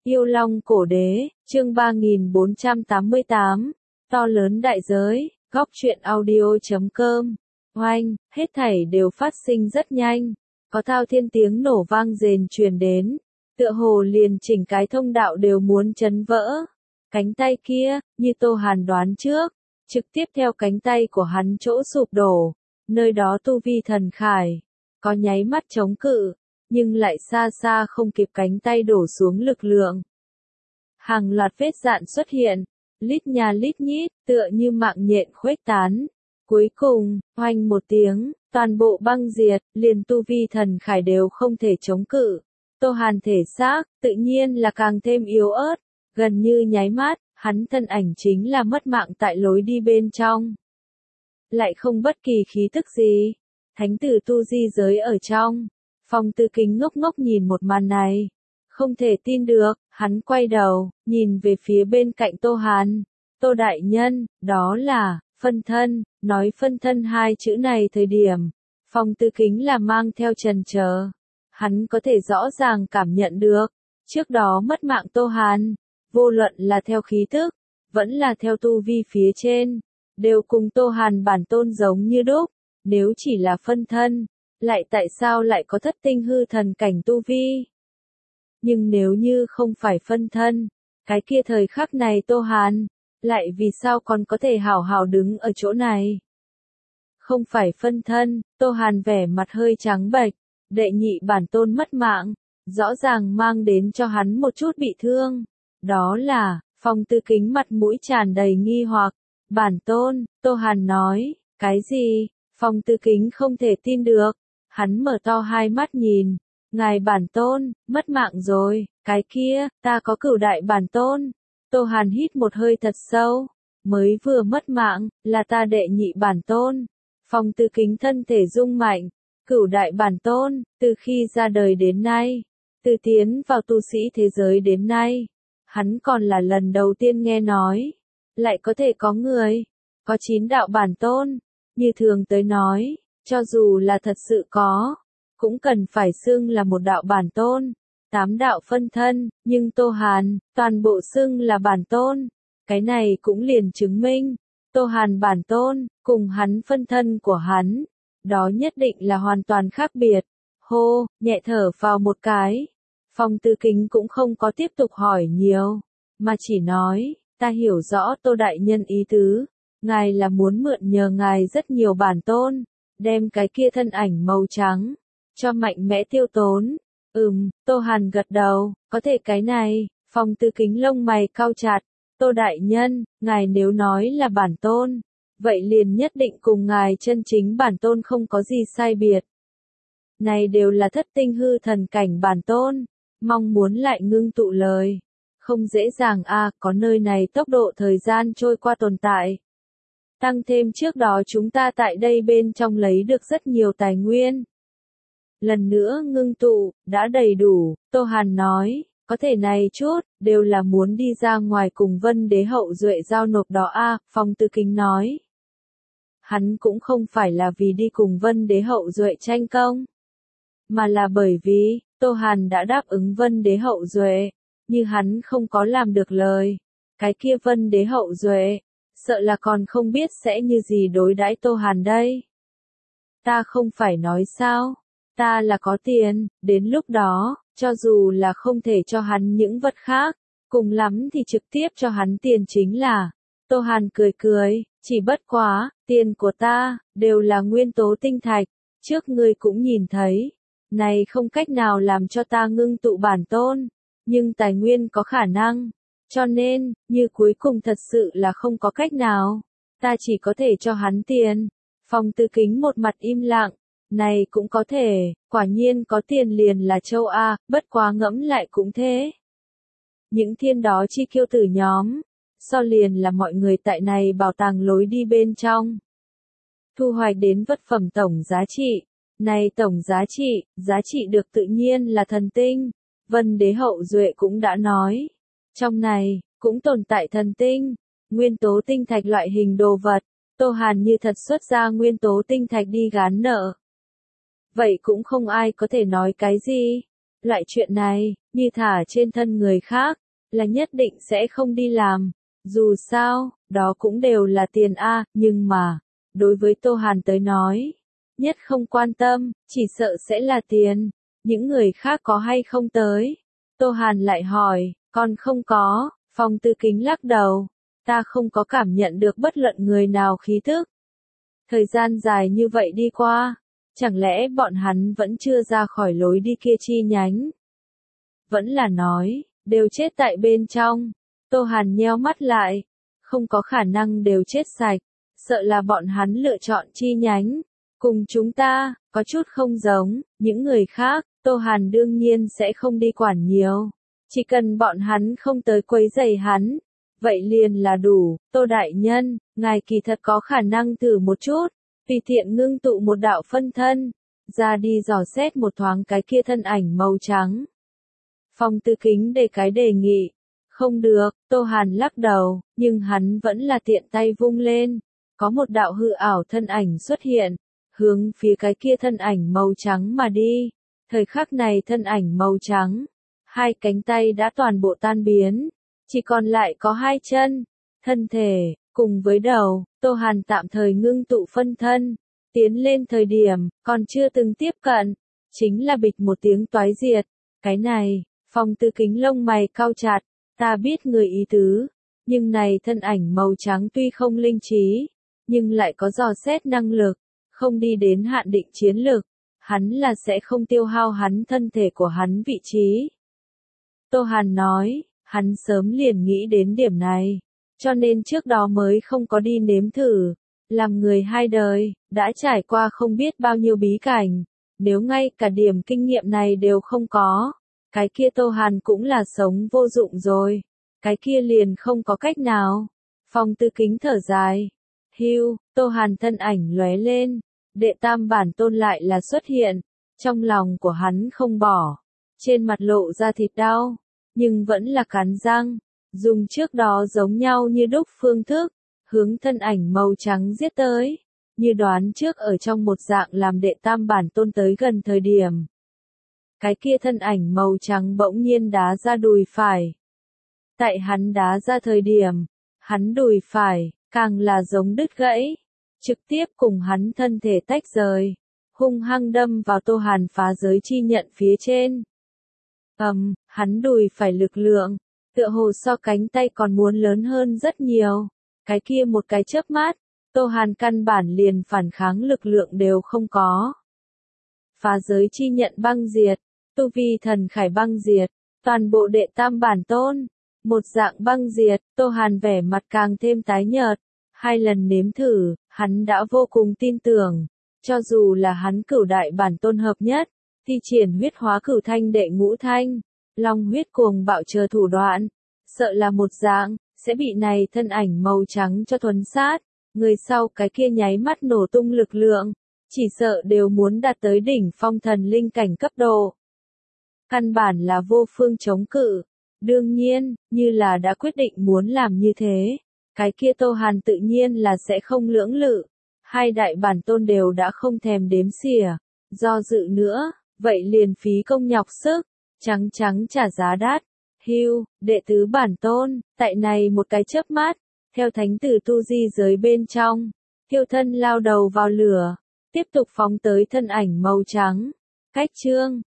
Yêu Long Cổ Đế, chương 3488, to lớn đại giới, góc truyện audio.com. Oanh, hết thảy đều phát sinh rất nhanh, có thao thiên tiếng nổ vang rền truyền đến, tựa hồ liền chỉnh cái thông đạo đều muốn chấn vỡ. Cánh tay kia, như Tô Hàn đoán trước, trực tiếp theo cánh tay của hắn chỗ sụp đổ, nơi đó tu vi thần khải, có nháy mắt chống cự, nhưng lại xa xa không kịp cánh tay đổ xuống lực lượng. Hàng loạt vết dạn xuất hiện, lít nha lít nhít, tựa như mạng nhện khuếch tán. Cuối cùng, oanh một tiếng, toàn bộ băng diệt, liền tu vi thần khải đều không thể chống cự. Tô Hàn thể xác, tự nhiên là càng thêm yếu ớt, gần như nháy mắt, hắn thân ảnh chính là mất mạng tại lối đi bên trong. Lại không bất kỳ khí tức gì, thánh tử tu di giới ở trong. Phong Tư Kính ngốc ngốc nhìn một màn này, không thể tin được, hắn quay đầu, nhìn về phía bên cạnh Tô Hàn. Tô đại nhân, đó là phân thân. Nói phân thân hai chữ này thời điểm, Phong Tư Kính là mang theo chần chờ. Hắn có thể rõ ràng cảm nhận được, trước đó mất mạng Tô Hàn, vô luận là theo khí tức, vẫn là theo tu vi phía trên, đều cùng Tô Hàn bản tôn giống như đúc. Nếu chỉ là phân thân, lại tại sao lại có thất tinh hư thần cảnh tu vi? Nhưng nếu như không phải phân thân, cái kia thời khắc này Tô Hàn, lại vì sao còn có thể hảo hảo đứng ở chỗ này? Không phải phân thân, Tô Hàn vẻ mặt hơi trắng bệch, đệ nhị bản tôn mất mạng, rõ ràng mang đến cho hắn một chút bị thương. Đó là, Phong Tư Kính mặt mũi tràn đầy nghi hoặc. Bản tôn, Tô Hàn nói, cái gì? Phong Tư Kính không thể tin được, hắn mở to hai mắt nhìn. Ngài bản tôn, mất mạng rồi, cái kia, ta có cửu đại bản tôn. Tô Hàn hít một hơi thật sâu, mới vừa mất mạng, là ta đệ nhị bản tôn. Phong Tư Kính thân thể rung mạnh, cửu đại bản tôn, từ khi ra đời đến nay, từ tiến vào tu sĩ thế giới đến nay, hắn còn là lần đầu tiên nghe nói, lại có thể có người, có 9 đạo bản tôn, như thường tới nói, cho dù là thật sự có, cũng cần phải xưng là một đạo bản tôn, 8 đạo phân thân, nhưng Tô Hàn, toàn bộ xưng là bản tôn, cái này cũng liền chứng minh, Tô Hàn bản tôn, cùng hắn phân thân của hắn, đó nhất định là hoàn toàn khác biệt. Hô, nhẹ thở vào một cái, Phong Tư Kính cũng không có tiếp tục hỏi nhiều, mà chỉ nói, ta hiểu rõ Tô đại nhân ý tứ, ngài là muốn mượn nhờ ngài rất nhiều bản tôn, đem cái kia thân ảnh màu trắng, cho mạnh mẽ tiêu tốn. Tô Hàn gật đầu, có thể cái này, Phong Tư Kính lông mày cau chặt, Tô đại nhân, ngài nếu nói là bản tôn, vậy liền nhất định cùng ngài chân chính bản tôn không có gì sai biệt. Này đều là thất tinh hư thần cảnh bản tôn, mong muốn lại ngưng tụ lời. Không dễ dàng có nơi này tốc độ thời gian trôi qua tồn tại. Tăng thêm trước đó chúng ta tại đây bên trong lấy được rất nhiều tài nguyên. Lần nữa ngưng tụ, đã đầy đủ, Tô Hàn nói, có thể này chút, đều là muốn đi ra ngoài cùng Vân Đế hậu duệ giao nộp đó Phong Tư Kính nói. Hắn cũng không phải là vì đi cùng Vân Đế hậu duệ tranh công, mà là bởi vì, Tô Hàn đã đáp ứng Vân Đế hậu duệ, như hắn không có làm được lời. Cái kia Vân Đế hậu duệ, sợ là còn không biết sẽ như gì đối đãi Tô Hàn đây. Ta không phải nói sao, ta là có tiền, đến lúc đó, cho dù là không thể cho hắn những vật khác, cùng lắm thì trực tiếp cho hắn tiền chính là. Tô Hàn cười cười, chỉ bất quá, tiền của ta, đều là nguyên tố tinh thạch, trước ngươi cũng nhìn thấy, này không cách nào làm cho ta ngưng tụ bản tôn, nhưng tài nguyên có khả năng, cho nên, như cuối cùng thật sự là không có cách nào, ta chỉ có thể cho hắn tiền. Phong Tư Kính một mặt im lặng, này cũng có thể, quả nhiên có tiền liền là châu bất quá ngẫm lại cũng thế. Những thiên đó chi kiêu tử nhóm, so liền là mọi người tại này bảo tàng lối đi bên trong. Thu hoạch đến vật phẩm tổng giá trị, này tổng giá trị được tự nhiên là thần tinh, Vân Đế hậu duệ cũng đã nói. Trong này, cũng tồn tại thần tinh, nguyên tố tinh thạch loại hình đồ vật, Tô Hàn như thật xuất ra nguyên tố tinh thạch đi gán nợ. Vậy cũng không ai có thể nói cái gì. Loại chuyện này, như thả trên thân người khác, là nhất định sẽ không đi làm. Dù sao, đó cũng đều là tiền a, nhưng mà, đối với Tô Hàn tới nói, nhất không quan tâm, chỉ sợ sẽ là tiền. Những người khác có hay không tới? Tô Hàn lại hỏi, còn không có, Phong Tư Kính lắc đầu, ta không có cảm nhận được bất luận người nào khí thức. Thời gian dài như vậy đi qua, chẳng lẽ bọn hắn vẫn chưa ra khỏi lối đi kia chi nhánh? Vẫn là nói, đều chết tại bên trong. Tô Hàn nheo mắt lại, không có khả năng đều chết sạch, sợ là bọn hắn lựa chọn chi nhánh. Cùng chúng ta, có chút không giống, những người khác, Tô Hàn đương nhiên sẽ không đi quản nhiều. Chỉ cần bọn hắn không tới quấy rầy hắn, vậy liền là đủ. Tô Đại Nhân, ngài kỳ thật có khả năng thử một chút, tùy tiện ngưng tụ một đạo phân thân, ra đi dò xét một thoáng cái kia thân ảnh màu trắng. Phong Tư Kính đề cái đề nghị. Không được, Tô Hàn lắc đầu, nhưng hắn vẫn là tiện tay vung lên. Có một đạo hư ảo thân ảnh xuất hiện, hướng phía cái kia thân ảnh màu trắng mà đi. Thời khắc này thân ảnh màu trắng, hai cánh tay đã toàn bộ tan biến, chỉ còn lại có hai chân, thân thể, cùng với đầu. Tô Hàn tạm thời ngưng tụ phân thân, tiến lên thời điểm, còn chưa từng tiếp cận, chính là bịch một tiếng toái diệt. Cái này, Phong Tư Kính lông mày cau chặt, ta biết người ý tứ, nhưng này thân ảnh màu trắng tuy không linh trí, nhưng lại có dò xét năng lực, không đi đến hạn định chiến lược, hắn là sẽ không tiêu hao hắn thân thể của hắn vị trí. Tô Hàn nói, hắn sớm liền nghĩ đến điểm này, cho nên trước đó mới không có đi nếm thử. Làm người hai đời, đã trải qua không biết bao nhiêu bí cảnh, nếu ngay cả điểm kinh nghiệm này đều không có, cái kia Tô Hàn cũng là sống vô dụng rồi, cái kia liền không có cách nào. Phong Tư Kính thở dài, hưu, Tô Hàn thân ảnh lóe lên, đệ tam bản tôn lại là xuất hiện, trong lòng của hắn không bỏ, trên mặt lộ ra thịt đau, nhưng vẫn là cắn răng, dùng trước đó giống nhau như đúc phương thức, hướng thân ảnh màu trắng giết tới, như đoán trước ở trong một dạng làm đệ tam bản tôn tới gần thời điểm. Cái kia thân ảnh màu trắng bỗng nhiên đá ra đùi phải. Tại hắn đá ra thời điểm, hắn đùi phải, càng là giống đứt gãy, trực tiếp cùng hắn thân thể tách rời, hung hăng đâm vào Tô Hàn phá giới chi nhận phía trên. Hắn đùi phải lực lượng, tựa hồ so cánh tay còn muốn lớn hơn rất nhiều. Cái kia một cái chớp mắt, Tô Hàn căn bản liền phản kháng lực lượng đều không có. Phá giới chi nhận băng diệt, tu vi thần khải băng diệt, toàn bộ đệ tam bản tôn, một dạng băng diệt. Tô Hàn vẻ mặt càng thêm tái nhợt, hai lần nếm thử, hắn đã vô cùng tin tưởng, cho dù là hắn cửu đại bản tôn hợp nhất, thi triển huyết hóa cửu thanh đệ ngũ thanh, long huyết cuồng bạo chờ thủ đoạn, sợ là một dạng, sẽ bị này thân ảnh màu trắng cho thuần sát, người sau cái kia nháy mắt nổ tung lực lượng, chỉ sợ đều muốn đạt tới đỉnh phong thần linh cảnh cấp độ. Căn bản là vô phương chống cự, đương nhiên, như là đã quyết định muốn làm như thế, cái kia Tô Hàn tự nhiên là sẽ không lưỡng lự, hai đại bản tôn đều đã không thèm đếm xỉa, do dự nữa, vậy liền phí công nhọc sức, trắng trả giá đắt. Hưu, đệ tứ bản tôn, tại này một cái chớp mắt, theo thánh tử tu di giới bên trong, thiêu thân lao đầu vào lửa, tiếp tục phóng tới thân ảnh màu trắng. Cách chương